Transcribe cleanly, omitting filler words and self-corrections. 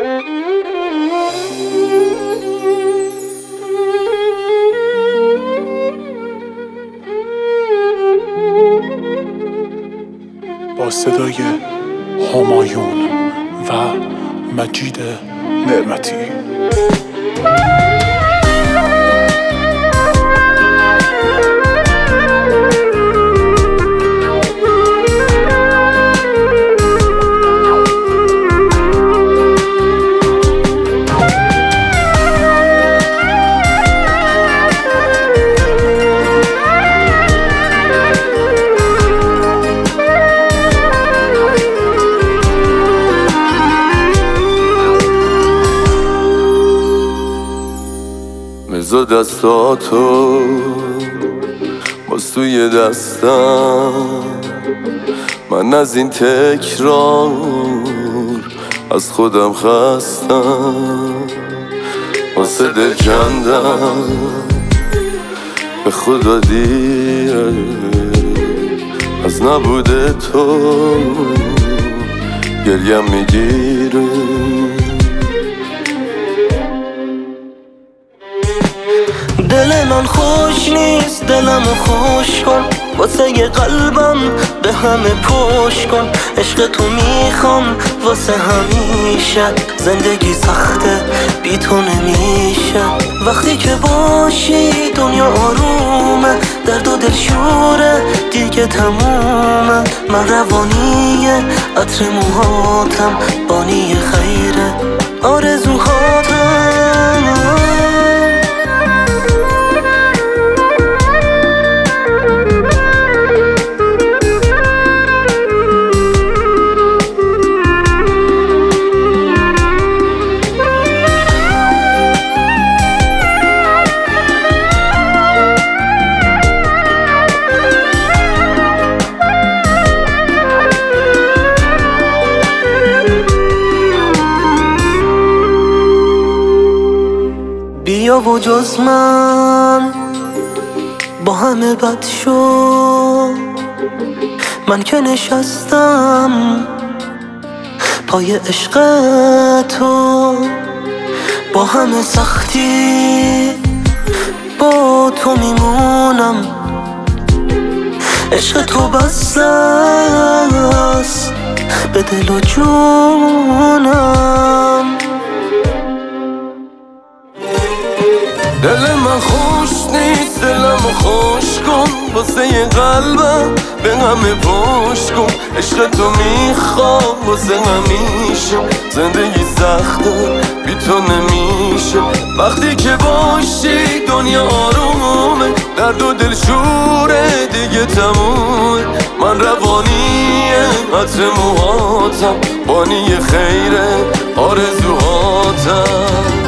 با صدای همایون و مجید نعمتی. بذار دستاتو باز توی دستم، من از این تکرار از خودم خستم. واسه دل کندم به خدا دیره از نبوده تو گریم میگیره. دل من خوش نیست، دلمو خوش کن، واسه یه قلبم به همه پشت کن. عشق تو میخوام واسه همیشه، زندگی سخته بی تو نمیشه. وقتی که باشی دنیا آرومه، درد و دل شوره دیگه تمومه. من روانیه عطر موهاتم، بانی خیره آرزوهاتم. بیا و جز من با همه بد شو، من که نشستم پای عشق تو. با همه سختی با تو میمونم، عشق تو بس است به دل و جونم. دل من خوش نیست، دلمو خوش کن، واسه یه قلبم به همه پشت کن. عشق تو میخوام واسه همیشه، زندگی سخته بی تو نمیشه. وقتی که باشی دنیا آرومه، درد و دل شوره دیگه تمومه. من روانیه عطر موهاتم، بانی خیره آرزوهاتم.